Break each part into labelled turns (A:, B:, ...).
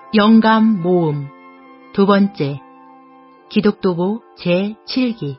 A: 영감 모음 두 번째 기독도보 제7기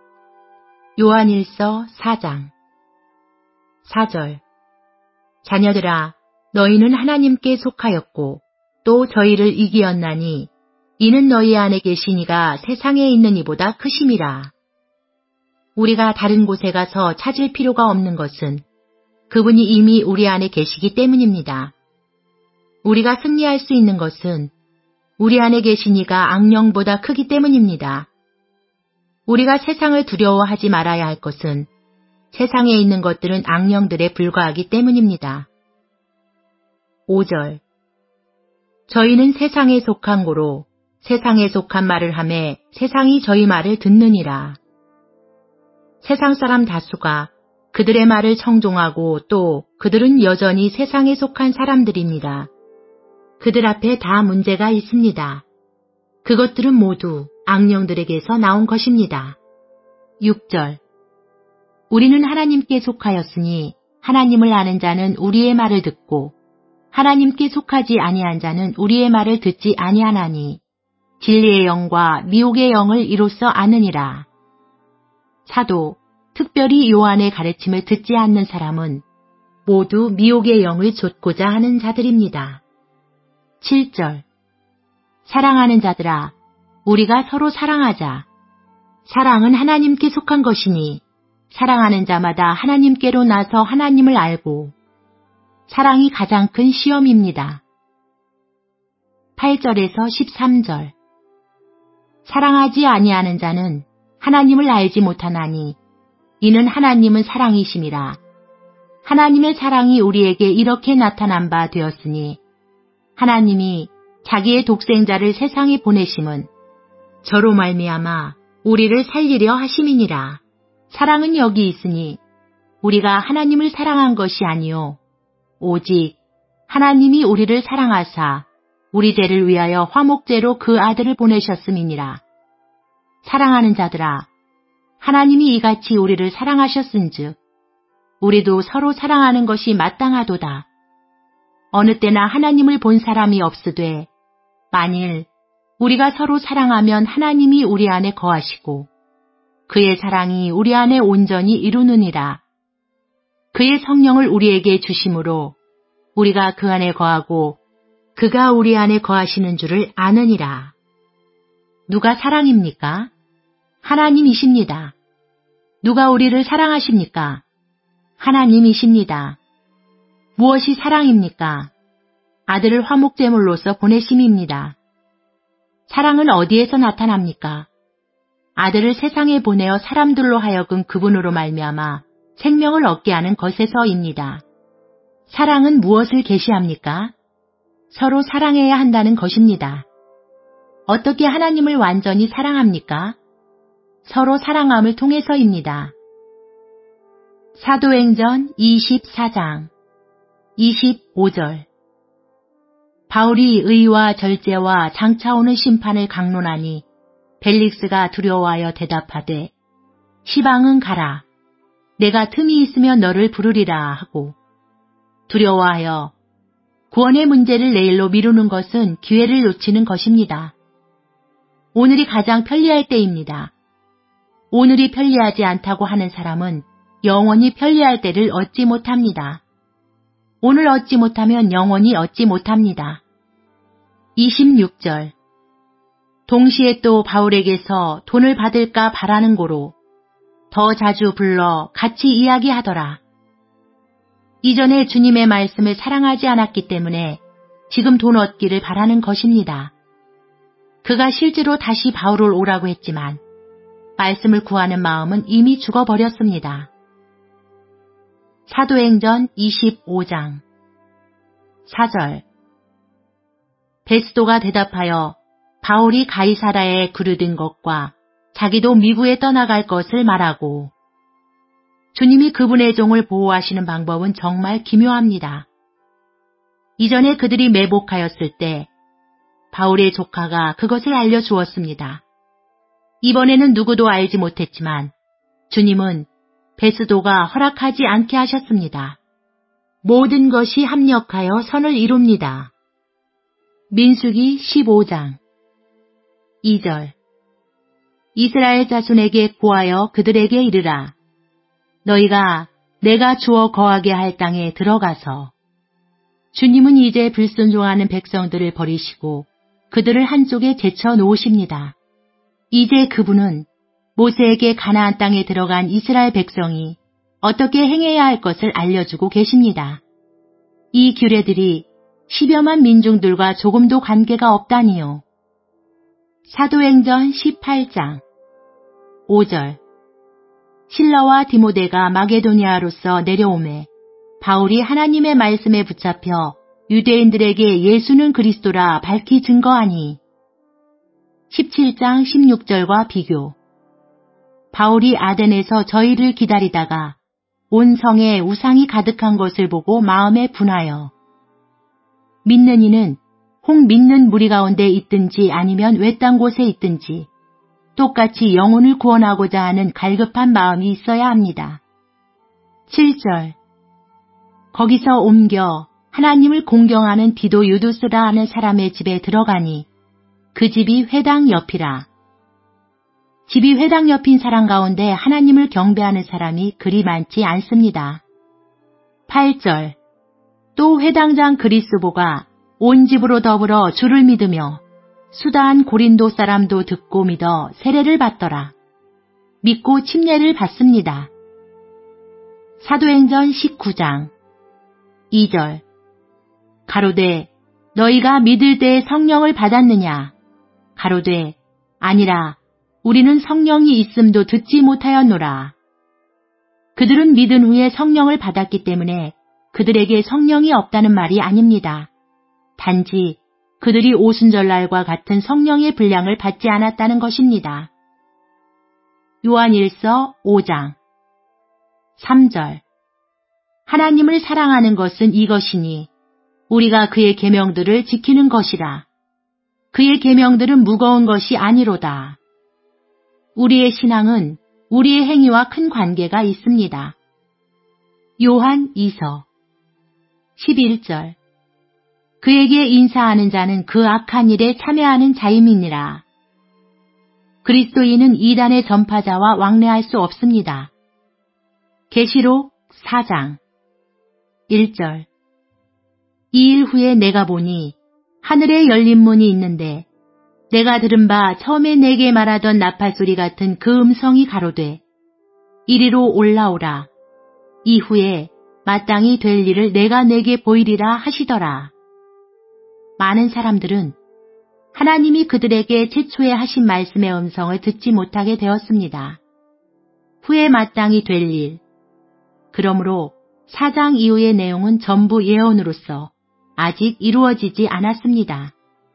A: 요한일서 4장 4절 자녀들아 너희는 하나님께 속하였고 또 저희를 이기었나니 이는 너희 안에 계신 이가 세상에 있는 이보다 크심이라. 우리가 다른 곳에 가서 찾을 필요가 없는 것은 그분이 이미 우리 안에 계시기 때문입니다. 우리가 승리할 수 있는 것은 우리 안에 계신 이가 악령보다 크기 때문입니다. 우리가 세상을 두려워하지 말아야 할 것은 세상에 있는 것들은 악령들에 불과하기 때문입니다. 5절 저희는 세상에 속한 고로 세상에 속한 말을 하매 세상이 저희 말을 듣느니라. 세상 사람 다수가 그들의 말을 청종하고 또 그들은 여전히 세상에 속한 사람들입니다. 그들 앞에 다 문제가 있습니다. 그것들은 모두 악령들에게서 나온 것입니다. 6절 우리는 하나님께 속하였으니 하나님을 아는 자는 우리의 말을 듣고 하나님께 속하지 아니한 자는 우리의 말을 듣지 아니하나니 진리의 영과 미혹의 영을 이로써 아느니라. 사도, 특별히 요한의 가르침을 듣지 않는 사람은 모두 미혹의 영을 좇고자 하는 자들입니다. 7절 사랑하는 자들아, 우리가 서로 사랑하자. 사랑은 하나님께 속한 것이니 사랑하는 자마다 하나님께로 나서 하나님을 알고 사랑이 가장 큰 시험입니다. 8절에서 13절 사랑하지 아니하는 자는 하나님을 알지 못하나니 이는 하나님은 사랑이심이라. 하나님의 사랑이 우리에게 이렇게 나타난 바 되었으니 하나님이 자기의 독생자를 세상에 보내심은 저로 말미암아 우리를 살리려 하심이니라. 사랑은 여기 있으니 우리가 하나님을 사랑한 것이 아니요 오직 하나님이 우리를 사랑하사 우리 죄를 위하여 화목제로 그 아들을 보내셨음이니라. 사랑하는 자들아, 하나님이 이같이 우리를 사랑하셨은즉 우리도 서로 사랑하는 것이 마땅하도다. 어느 때나 하나님을 본 사람이 없으되 만일 우리가 서로 사랑하면 하나님이 우리 안에 거하시고 그의 사랑이 우리 안에 온전히 이루느니라. 그의 성령을 우리에게 주심으로 우리가 그 안에 거하고 그가 우리 안에 거하시는 줄을 아느니라. 누가 사랑입니까? 하나님이십니다. 누가 우리를 사랑하십니까? 하나님이십니다. 무엇이 사랑입니까? 아들을 화목제물로서 보내심입니다. 사랑은 어디에서 나타납니까? 아들을 세상에 보내어 사람들로 하여금 그분으로 말미암아 생명을 얻게 하는 것에서입니다. 사랑은 무엇을 계시합니까? 서로 사랑해야 한다는 것입니다. 어떻게 하나님을 완전히 사랑합니까? 서로 사랑함을 통해서입니다. 사도행전 24장 25절 바울이 의와 절제와 장차 오는 심판을 강론하니 벨릭스가 두려워하여 대답하되 시방은 가라. 내가 틈이 있으면 너를 부르리라 하고 두려워하여 구원의 문제를 내일로 미루는 것은 기회를 놓치는 것입니다. 오늘이 가장 편리할 때입니다. 오늘이 편리하지 않다고 하는 사람은 영원히 편리할 때를 얻지 못합니다. 오늘 얻지 못하면 영원히 얻지 못합니다. 26절 동시에 또 바울에게서 돈을 받을까 바라는 고로 더 자주 불러 같이 이야기하더라. 이전에 주님의 말씀을 사랑하지 않았기 때문에 지금 돈 얻기를 바라는 것입니다. 그가 실제로 다시 바울을 오라고 했지만 말씀을 구하는 마음은 이미 죽어버렸습니다. 사도행전 25장 4절 베스도가 대답하여 바울이 가이사라에 그르든 것과 자기도 미국에 떠나갈 것을 말하고 주님이 그분의 종을 보호하시는 방법은 정말 기묘합니다. 이전에 그들이 매복하였을 때 바울의 조카가 그것을 알려주었습니다. 이번에는 누구도 알지 못했지만 주님은 베스도가 허락하지 않게 하셨습니다. 모든 것이 합력하여 선을 이룹니다. 민수기 15장 2절 이스라엘 자손에게 고하여 그들에게 이르라. 너희가 내가 주어 거하게 할 땅에 들어가서 주님은 이제 불순종하는 백성들을 버리시고 그들을 한쪽에 제쳐 놓으십니다. 이제 그분은 모세에게 가나안 땅에 들어간 이스라엘 백성이 어떻게 행해야 할 것을 알려주고 계십니다. 이 규례들이 10여만 민중들과 조금도 관계가 없다니요. 사도행전 18장 5절 실라와 디모데가 마게도니아로서 내려오매 바울이 하나님의 말씀에 붙잡혀 유대인들에게 예수는 그리스도라 밝히 증거하니 17장 16절과 비교 바울이 아덴에서 저희를 기다리다가 온 성에 우상이 가득한 것을 보고 마음에 분하여 믿는 이는 혹 믿는 무리 가운데 있든지 아니면 외딴 곳에 있든지 똑같이 영혼을 구원하고자 하는 갈급한 마음이 있어야 합니다. 7절 거기서 옮겨 하나님을 공경하는 디도 유두스라 하는 사람의 집에 들어가니 그 집이 회당 옆이라. 집이 회당 옆인 사람 가운데 하나님을 경배하는 사람이 그리 많지 않습니다. 8절 또 회당장 그리스보가 온 집으로 더불어 주를 믿으며 수다한 고린도 사람도 듣고 믿어 세례를 받더라. 믿고 침례를 받습니다. 사도행전 19장 2절 가로되 너희가 믿을 때에 성령을 받았느냐? 가로되 아니라 우리는 성령이 있음도 듣지 못하였노라. 그들은 믿은 후에 성령을 받았기 때문에 그들에게 성령이 없다는 말이 아닙니다. 단지 그들이 오순절날과 같은 성령의 분량을 받지 않았다는 것입니다. 요한일서 5장 3절 하나님을 사랑하는 것은 이것이니 우리가 그의 계명들을 지키는 것이라. 그의 계명들은 무거운 것이 아니로다. 우리의 신앙은 우리의 행위와 큰 관계가 있습니다. 요한 2서 11절 그에게 인사하는 자는 그 악한 일에 참여하는 자임이니라. 그리스도인은 이단의 전파자와 왕래할 수 없습니다. 계시록 4장 1절 이 일 후에 내가 보니 하늘에 열린 문이 있는데 내가 들은 바 처음에 내게 말하던 나팔소리 같은 그 음성이 가로되 이리로 올라오라. 이후에 마땅히 될 일을 내가 내게 보이리라 하시더라. 많은 사람들은 하나님이 그들에게 최초에 하신 말씀의 음성을 듣지 못하게 되었습니다. 후에 마땅히 될 일. 그러므로 4장 이후의 내용은 전부 예언으로서 아직 이루어지지 않았습니다.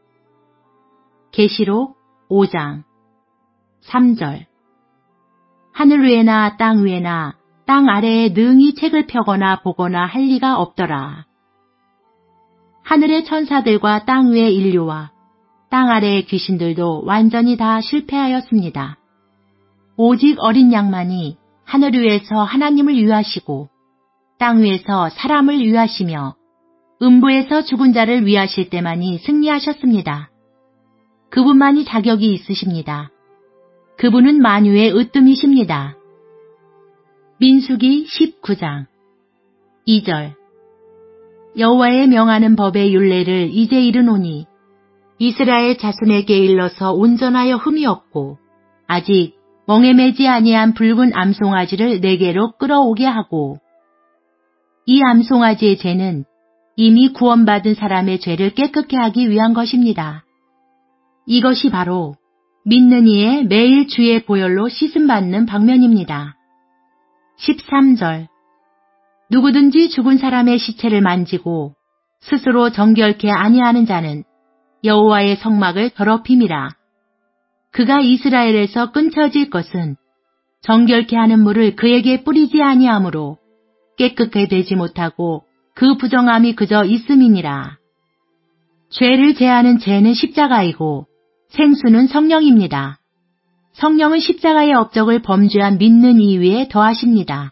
A: 계시록 5장 3절 하늘 위에나 땅 위에나 땅 아래에 능히 책을 펴거나 보거나 할 리가 없더라. 하늘의 천사들과 땅 위의 인류와 땅 아래의 귀신들도 완전히 다 실패하였습니다. 오직 어린 양만이 하늘 위에서 하나님을 위하시고 땅 위에서 사람을 위하시며 음부에서 죽은 자를 위하실 때만이 승리하셨습니다. 그분만이 자격이 있으십니다. 그분은 만유의 으뜸이십니다. 민수기 19장 2절 여호와의 명하는 법의 율례를 이제 이르노니 이스라엘 자손에게 일러서 온전하여 흠이 없고 아직 멍에 매지 아니한 붉은 암송아지를 내게로 끌어오게 하고 이 암송아지의 죄는 이미 구원받은 사람의 죄를 깨끗게 하기 위한 것입니다. 이것이 바로 믿는 이의 매일 주의 보혈로 씻음받는 방면입니다. 13절 누구든지 죽은 사람의 시체를 만지고 스스로 정결케 아니하는 자는 여호와의 성막을 더럽힘이라. 그가 이스라엘에서 끊쳐질 것은 정결케 하는 물을 그에게 뿌리지 아니하므로 깨끗게 되지 못하고 그 부정함이 그저 있음이니라. 죄를 제하는 죄는 십자가이고 생수는 성령입니다. 성령은 십자가의 업적을 범죄한 믿는 이 위에 더하십니다.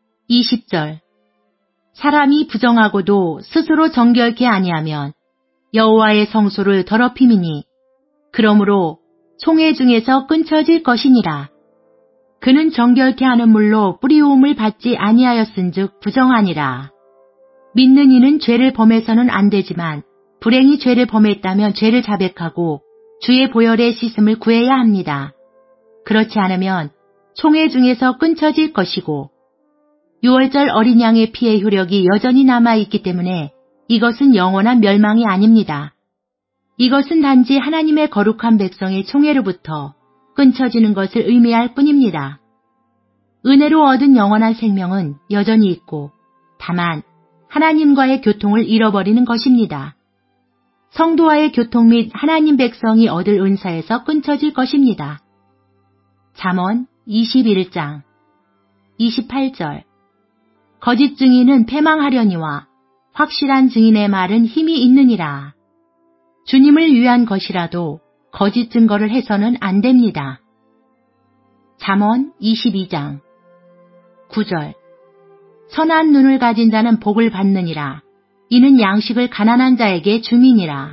A: 20절 사람이 부정하고도 스스로 정결케 아니하면 여호와의 성소를 더럽힘이니 그러므로 총회 중에서 끊쳐질 것이니라. 그는 정결케 하는 물로 뿌리오음을 받지 아니하였은즉 부정하니라. 믿는 이는 죄를 범해서는 안 되지만 불행히 죄를 범했다면 죄를 자백하고 주의 보혈의 씻음을 구해야 합니다. 그렇지 않으면 총회 중에서 끊쳐질 것이고 유월절 어린 양의 피의 효력이 여전히 남아있기 때문에 이것은 영원한 멸망이 아닙니다. 이것은 단지 하나님의 거룩한 백성의 총회로부터 끊쳐지는 것을 의미할 뿐입니다. 은혜로 얻은 영원한 생명은 여전히 있고 다만 하나님과의 교통을 잃어버리는 것입니다. 성도와의 교통 및 하나님 백성이 얻을 은사에서 끊쳐질 것입니다. 잠언 21장 28절 거짓 증인은 패망하려니와 확실한 증인의 말은 힘이 있느니라. 주님을 위한 것이라도 거짓 증거를 해서는 안 됩니다. 잠언 22장 9절 선한 눈을 가진 자는 복을 받느니라. 이는 양식을 가난한 자에게 줌이니라.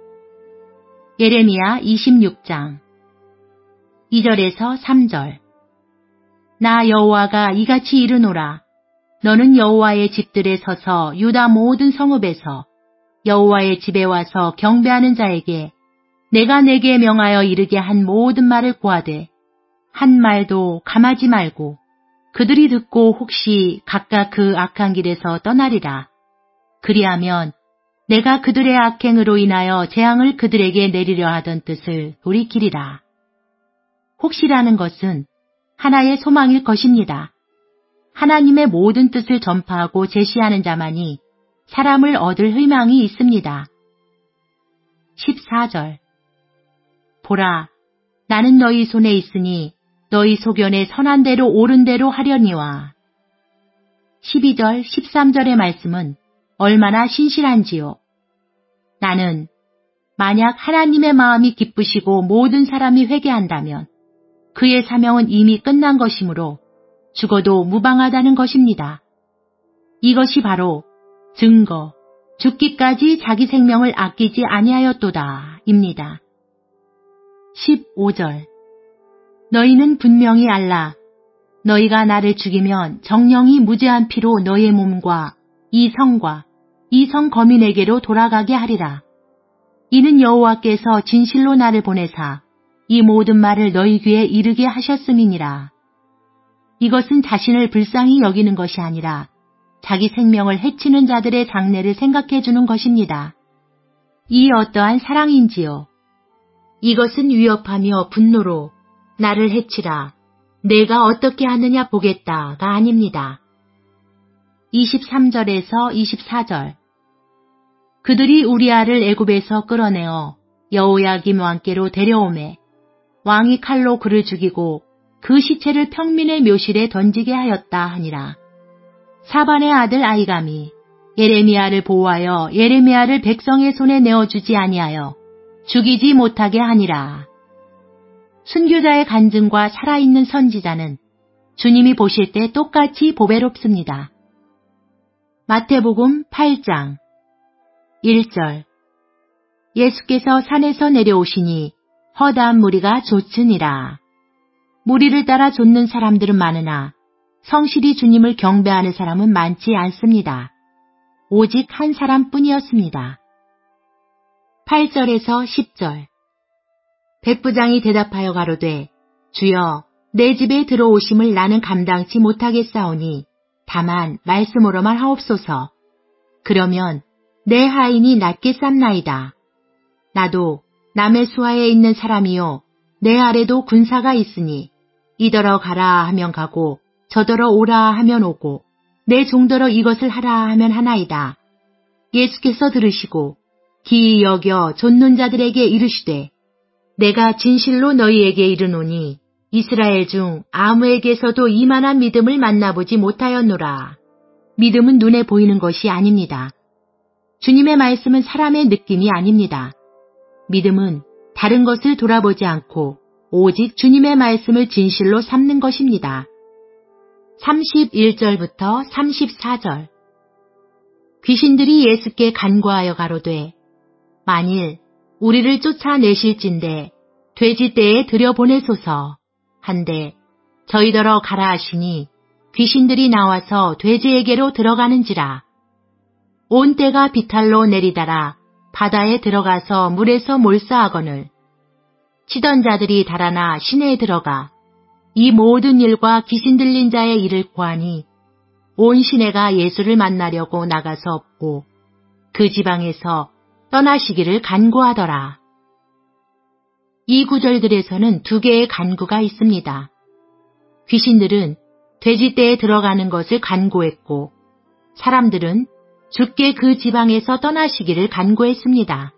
A: 예레미야 26장 2절에서 3절 나 여호와가 이같이 이르노라. 너는 여호와의 집들에 서서 유다 모든 성읍에서 여호와의 집에 와서 경배하는 자에게 내가 내게 명하여 이르게 한 모든 말을 고하되 한 말도 감하지 말고 그들이 듣고 혹시 각각 그 악한 길에서 떠나리라. 그리하면 내가 그들의 악행으로 인하여 재앙을 그들에게 내리려 하던 뜻을 돌이키리라. 혹시라는 것은 하나의 소망일 것입니다. 하나님의 모든 뜻을 전파하고 제시하는 자만이 사람을 얻을 희망이 있습니다. 14절 보라, 나는 너희 손에 있으니 너희 소견에 선한 대로 옳은 대로 하려니와. 12절, 13절의 말씀은 얼마나 신실한지요. 나는 만약 하나님의 마음이 기쁘시고 모든 사람이 회개한다면 그의 사명은 이미 끝난 것이므로 죽어도 무방하다는 것입니다. 이것이 바로 증거, 죽기까지 자기 생명을 아끼지 아니하였도다 입니다. 15절 너희는 분명히 알라. 너희가 나를 죽이면 정령이 무죄한 피로 너희의 몸과 이 성과 이 성 거민에게로 돌아가게 하리라. 이는 여호와께서 진실로 나를 보내사 이 모든 말을 너희 귀에 이르게 하셨음이니라. 이것은 자신을 불쌍히 여기는 것이 아니라 자기 생명을 해치는 자들의 장래를 생각해 주는 것입니다. 이 어떠한 사랑인지요. 이것은 위협하며 분노로 나를 해치라. 내가 어떻게 하느냐 보겠다가 아닙니다. 23절에서 24절 그들이 우리아를 애굽에서 끌어내어 여호야김 왕께로 데려오매 왕이 칼로 그를 죽이고 그 시체를 평민의 묘실에 던지게 하였다 하니라. 사반의 아들 아이감이 예레미야를 보호하여 예레미야를 백성의 손에 내어주지 아니하여 죽이지 못하게 하니라. 순교자의 간증과 살아있는 선지자는 주님이 보실 때 똑같이 보배롭습니다. 마태복음 8장 1절 예수께서 산에서 내려오시니 허다한 무리가 좇으니라. 무리를 따라 좇는 사람들은 많으나 성실히 주님을 경배하는 사람은 많지 않습니다. 오직 한 사람뿐이었습니다. 8절에서 10절 백부장이 대답하여 가로되 주여 내 집에 들어오심을 나는 감당치 못하겠사오니 다만 말씀으로만 하옵소서. 그러면 내 하인이 낫게 쌌나이다. 나도 남의 수하에 있는 사람이요 내 아래도 군사가 있으니 이더러 가라 하면 가고 저더러 오라 하면 오고 내 종더러 이것을 하라 하면 하나이다. 예수께서 들으시고 기이 여겨 좇는 자들에게 이르시되 내가 진실로 너희에게 이르노니 이스라엘 중 아무에게서도 이만한 믿음을 만나보지 못하였노라. 믿음은 눈에 보이는 것이 아닙니다. 주님의 말씀은 사람의 느낌이 아닙니다. 믿음은 다른 것을 돌아보지 않고 오직 주님의 말씀을 진실로 삼는 것입니다. 31절부터 34절 귀신들이 예수께 간구하여 가로되 만일 우리를 쫓아내실진대 돼지떼에 들여보내소서 한데 저희더러 가라 하시니 귀신들이 나와서 돼지에게로 들어가는지라. 온 떼가 비탈로 내리달아 바다에 들어가서 물에서 몰사하거늘 치던 자들이 달아나 시내에 들어가 이 모든 일과 귀신 들린 자의 일을 고하니 온 시내가 예수를 만나려고 나가서 없고 그 지방에서 떠나시기를 간구하더라. 이 구절들에서는 두 개의 간구가 있습니다. 귀신들은 돼지떼에 들어가는 것을 간구했고 사람들은 주께 그 지방에서 떠나시기를 간구했습니다.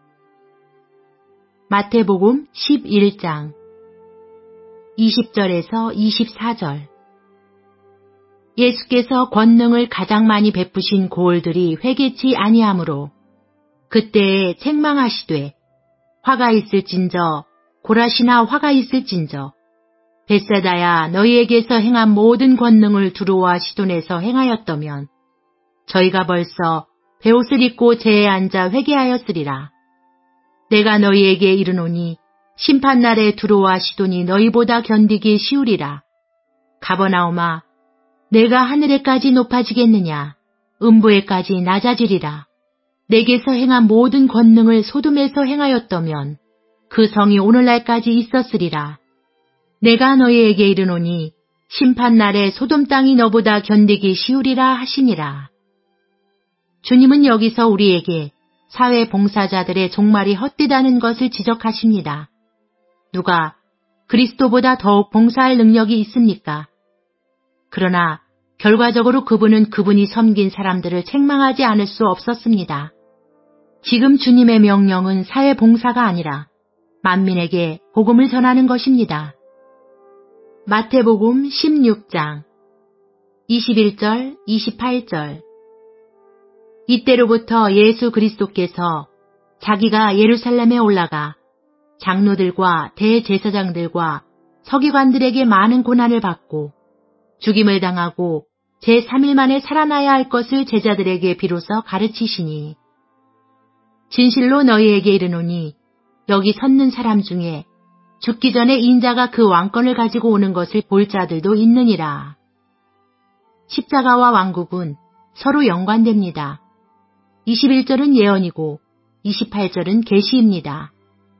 A: 마태복음 11장 20절에서 24절 예수께서 권능을 가장 많이 베푸신 고을들이 회개치 아니하므로 그때에 책망하시되 화가 있을진저 고라시나 화가 있을진저 벳세다야 너희에게서 행한 모든 권능을 두로와 시돈에서 행하였더면 저희가 벌써 베옷을 입고 제에 앉아 회개하였으리라. 내가 너희에게 이르노니 심판날에 두로와 시돈이 너희보다 견디기 쉬우리라. 가버나움아 내가 하늘에까지 높아지겠느냐 음부에까지 낮아지리라. 내게서 행한 모든 권능을 소돔에서 행하였더면 그 성이 오늘날까지 있었으리라. 내가 너희에게 이르노니 심판날에 소돔 땅이 너보다 견디기 쉬우리라 하시니라. 주님은 여기서 우리에게 사회 봉사자들의 종말이 헛되다는 것을 지적하십니다. 누가 그리스도보다 더욱 봉사할 능력이 있습니까? 그러나 결과적으로 그분은 그분이 섬긴 사람들을 책망하지 않을 수 없었습니다. 지금 주님의 명령은 사회 봉사가 아니라 만민에게 복음을 전하는 것입니다. 마태복음 16장 21절, 28절 이때로부터 예수 그리스도께서 자기가 예루살렘에 올라가 장로들과 대제사장들과 서기관들에게 많은 고난을 받고 죽임을 당하고 제3일 만에 살아나야 할 것을 제자들에게 비로소 가르치시니 진실로 너희에게 이르노니 여기 섰는 사람 중에 죽기 전에 인자가 그 왕권을 가지고 오는 것을 볼 자들도 있느니라. 십자가와 왕국은 서로 연관됩니다. 21절은 예언이고 28절은 계시입니다.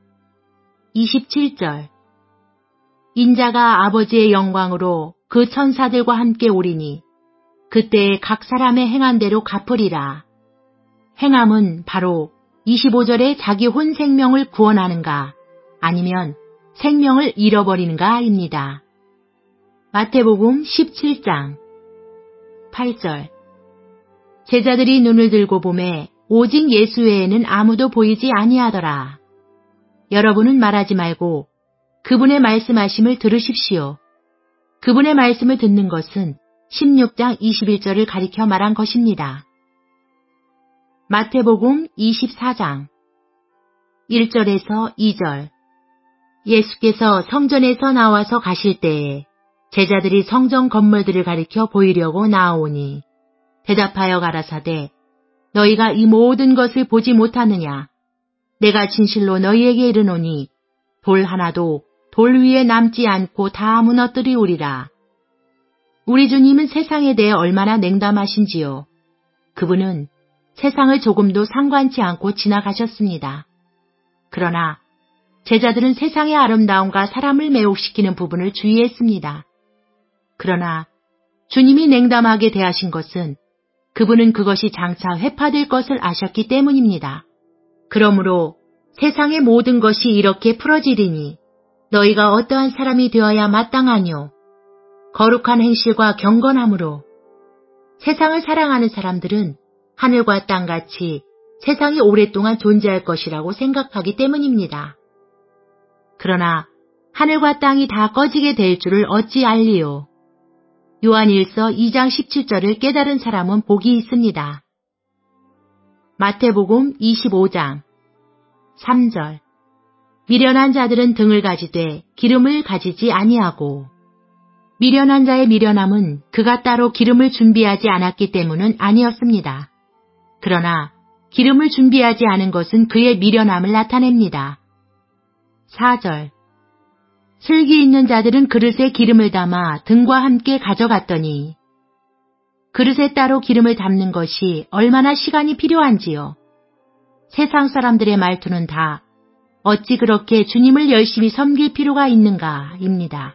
A: 27절 인자가 아버지의 영광으로 그 천사들과 함께 오리니 그때에 각 사람의 행한 대로 갚으리라. 행함은 바로 25절에 자기 혼 생명을 구원하는가 아니면 생명을 잃어버리는가입니다. 마태복음 17장 8절 제자들이 눈을 들고 보매 오직 예수 외에는 아무도 보이지 아니하더라. 여러분은 말하지 말고 그분의 말씀하심을 들으십시오. 그분의 말씀을 듣는 것은 16장 21절을 가리켜 말한 것입니다. 마태복음 24장 1절에서 2절 예수께서 성전에서 나와서 가실 때에 제자들이 성전 건물들을 가리켜 보이려고 나아오니 대답하여 가라사대 너희가 이 모든 것을 보지 못하느냐? 내가 진실로 너희에게 이르노니 돌 하나도 돌 위에 남지 않고 다 무너뜨리우리라. 우리 주님은 세상에 대해 얼마나 냉담하신지요. 그분은 세상을 조금도 상관치 않고 지나가셨습니다. 그러나 제자들은 세상의 아름다움과 사람을 매혹시키는 부분을 주의했습니다. 그러나 주님이 냉담하게 대하신 것은 그분은 그것이 장차 회파될 것을 아셨기 때문입니다. 그러므로 세상의 모든 것이 이렇게 풀어지리니 너희가 어떠한 사람이 되어야 마땅하뇨. 거룩한 행실과 경건함으로. 세상을 사랑하는 사람들은 하늘과 땅같이 세상이 오랫동안 존재할 것이라고 생각하기 때문입니다. 그러나 하늘과 땅이 다 꺼지게 될 줄을 어찌 알리요. 요한일서 2장 17절을 깨달은 사람은 복이 있습니다. 마태복음 25장 3절 미련한 자들은 등을 가지되 기름을 가지지 아니하고 미련한 자의 미련함은 그가 따로 기름을 준비하지 않았기 때문은 아니었습니다. 그러나 기름을 준비하지 않은 것은 그의 미련함을 나타냅니다. 4절. 슬기 있는 자들은 그릇에 기름을 담아 등과 함께 가져갔더니 그릇에 따로 기름을 담는 것이 얼마나 시간이 필요한지요. 세상 사람들의 말투는 다 어찌 그렇게 주님을 열심히 섬길 필요가 있는가입니다.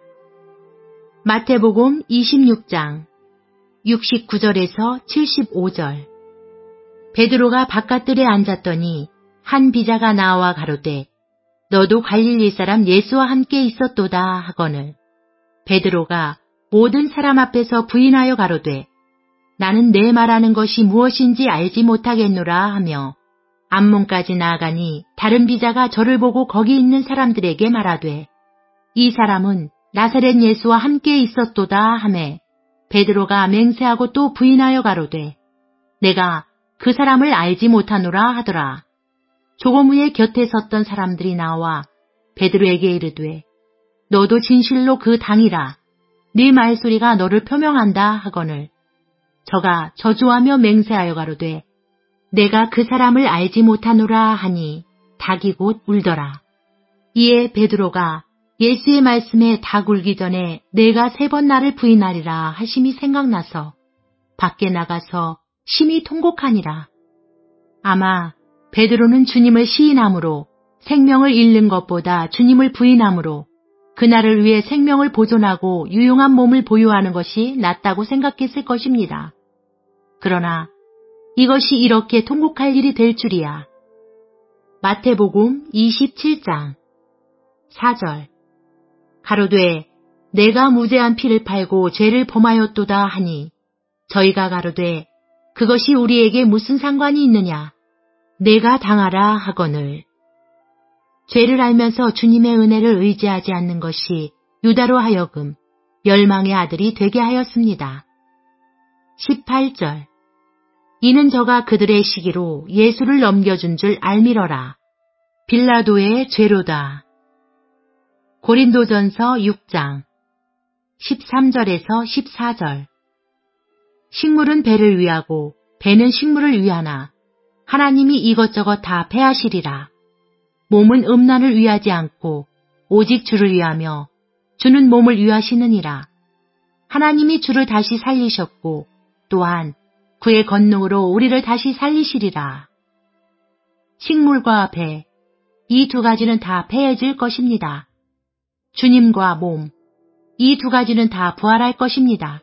A: 마태복음 26장 69절에서 75절. 베드로가 바깥들에 앉았더니 한 비자가 나와 가로되 너도 갈릴리 사람 예수와 함께 있었도다 하거늘 베드로가 모든 사람 앞에서 부인하여 가로되 나는 내 말하는 것이 무엇인지 알지 못하겠노라 하며 앞문까지 나아가니 다른 비자가 저를 보고 거기 있는 사람들에게 말하되 이 사람은 나사렛 예수와 함께 있었도다 하매 베드로가 맹세하고 또 부인하여 가로되 내가 그 사람을 알지 못하노라 하더라. 조금 후에 곁에 섰던 사람들이 나와 베드로에게 이르되 너도 진실로 그 당이라 네 말소리가 너를 표명한다 하거늘 저가 저주하며 맹세하여 가로되 내가 그 사람을 알지 못하노라 하니 닭이 곧 울더라. 이에 베드로가 예수의 말씀에 닭 울기 전에 내가 3번 나를 부인하리라 하심이 생각나서 밖에 나가서 심히 통곡하니라. 아마 베드로는 주님을 시인함으로 생명을 잃는 것보다 주님을 부인함으로 그날을 위해 생명을 보존하고 유용한 몸을 보유하는 것이 낫다고 생각했을 것입니다. 그러나 이것이 이렇게 통곡할 일이 될 줄이야. 마태복음 27장 4절. 가로되 내가 무죄한 피를 팔고 죄를 범하였도다 하니 저희가 가로되 그것이 우리에게 무슨 상관이 있느냐 내가 당하라 하거늘 죄를 알면서 주님의 은혜를 의지하지 않는 것이 유다로 하여금 멸망의 아들이 되게 하였습니다. 18절. 이는 저가 그들의 시기로 예수를 넘겨준 줄 알미러라. 빌라도의 죄로다. 고린도전서 6장 13절에서 14절. 식물은 배를 위하고 배는 식물을 위하나 하나님이 이것저것 다 패하시리라. 몸은 음란을 위하지 않고 오직 주를 위하며 주는 몸을 위하시느니라. 하나님이 주를 다시 살리셨고 또한 그의 권능으로 우리를 다시 살리시리라. 식물과 배, 이 두 가지는 다 패해질 것입니다. 주님과 몸, 이 두 가지는 다 부활할 것입니다.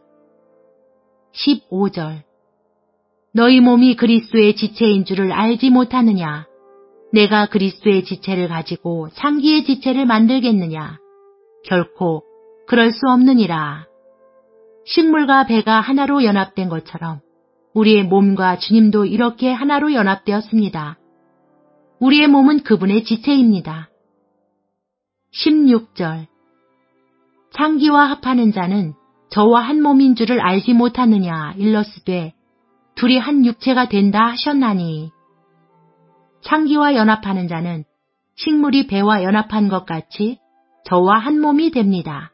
A: 15절. 너희 몸이 그리스도의 지체인 줄을 알지 못하느냐? 내가 그리스도의 지체를 가지고 상기의 지체를 만들겠느냐? 결코 그럴 수 없느니라. 식물과 배가 하나로 연합된 것처럼 우리의 몸과 주님도 이렇게 하나로 연합되었습니다. 우리의 몸은 그분의 지체입니다. 16절. 상기와 합하는 자는 저와 한 몸인 줄을 알지 못하느냐 일러스되 둘이 한 육체가 된다 하셨나니 상기와 연합하는 자는 식물이 배와 연합한 것 같이 저와 한 몸이 됩니다.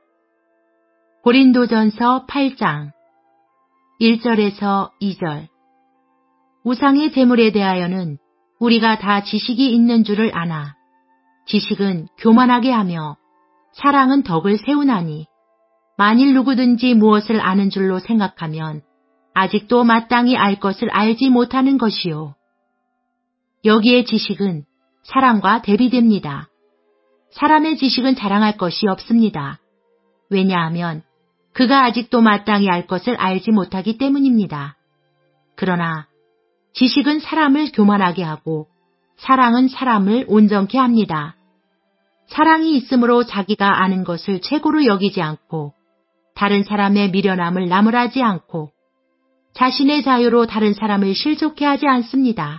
A: 고린도전서 8장 1절에서 2절. 우상의 제물에 대하여는 우리가 다 지식이 있는 줄을 아나 지식은 교만하게 하며 사랑은 덕을 세우나니 만일 누구든지 무엇을 아는 줄로 생각하면 아직도 마땅히 알 것을 알지 못하는 것이요. 여기에 지식은 사랑과 대비됩니다. 사람의 지식은 자랑할 것이 없습니다. 왜냐하면 그가 아직도 마땅히 알 것을 알지 못하기 때문입니다. 그러나 지식은 사람을 교만하게 하고 사랑은 사람을 온전케 합니다. 사랑이 있으므로 자기가 아는 것을 최고로 여기지 않고 다른 사람의 미련함을 나무라지 않고 자신의 자유로 다른 사람을 실족해 하지 않습니다.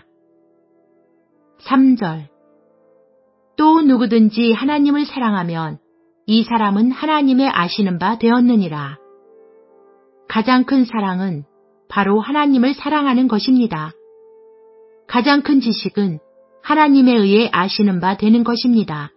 A: 3절. 또 누구든지 하나님을 사랑하면 이 사람은 하나님의 아시는 바 되었느니라. 가장 큰 사랑은 바로 하나님을 사랑하는 것입니다. 가장 큰 지식은 하나님에 의해 아시는 바 되는 것입니다.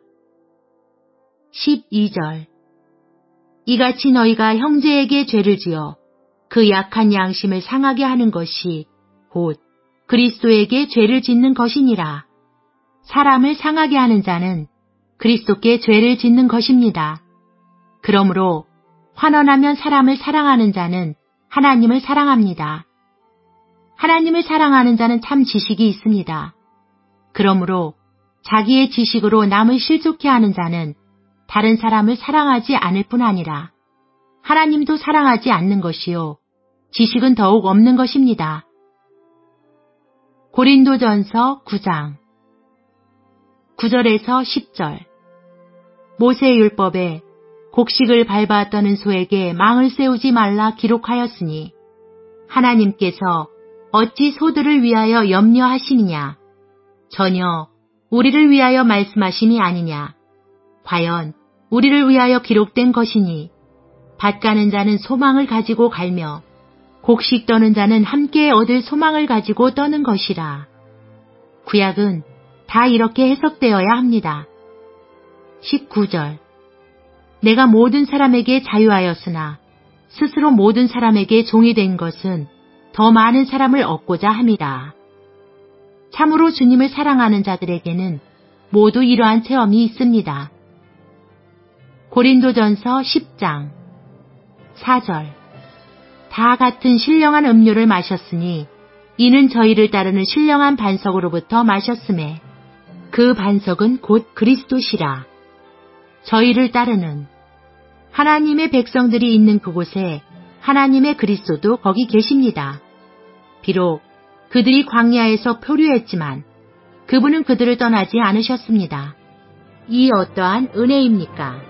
A: 12절. 이같이 너희가 형제에게 죄를 지어 그 약한 양심을 상하게 하는 것이 곧 그리스도에게 죄를 짓는 것이니라. 사람을 상하게 하는 자는 그리스도께 죄를 짓는 것입니다. 그러므로 환원하면 사람을 사랑하는 자는 하나님을 사랑합니다. 하나님을 사랑하는 자는 참 지식이 있습니다. 그러므로 자기의 지식으로 남을 실족해 하는 자는 다른 사람을 사랑하지 않을 뿐 아니라 하나님도 사랑하지 않는 것이요 지식은 더욱 없는 것입니다. 고린도전서 9장 9절에서 10절 모세의 율법에 곡식을 밟아 떠는 소에게 망을 세우지 말라 기록하였으니 하나님께서 어찌 소들을 위하여 염려하시느냐 전혀 우리를 위하여 말씀하심이 아니냐 과연 우리를 위하여 기록된 것이니 밭 가는 자는 소망을 가지고 갈며 곡식 떠는 자는 함께 얻을 소망을 가지고 떠는 것이라. 구약은 다 이렇게 해석되어야 합니다. 19절 내가 모든 사람에게 자유하였으나 스스로 모든 사람에게 종이 된 것은 더 많은 사람을 얻고자 함이라. 참으로 주님을 사랑하는 자들에게는 모두 이러한 체험이 있습니다. 고린도전서 10장 4절 다 같은 신령한 음료를 마셨으니 이는 저희를 따르는 신령한 반석으로부터 마셨음에 그 반석은 곧 그리스도시라. 저희를 따르는 하나님의 백성들이 있는 그곳에 하나님의 그리스도도 거기 계십니다. 비록 그들이 광야에서 표류했지만 그분은 그들을 떠나지 않으셨습니다. 이 어떠한 은혜입니까?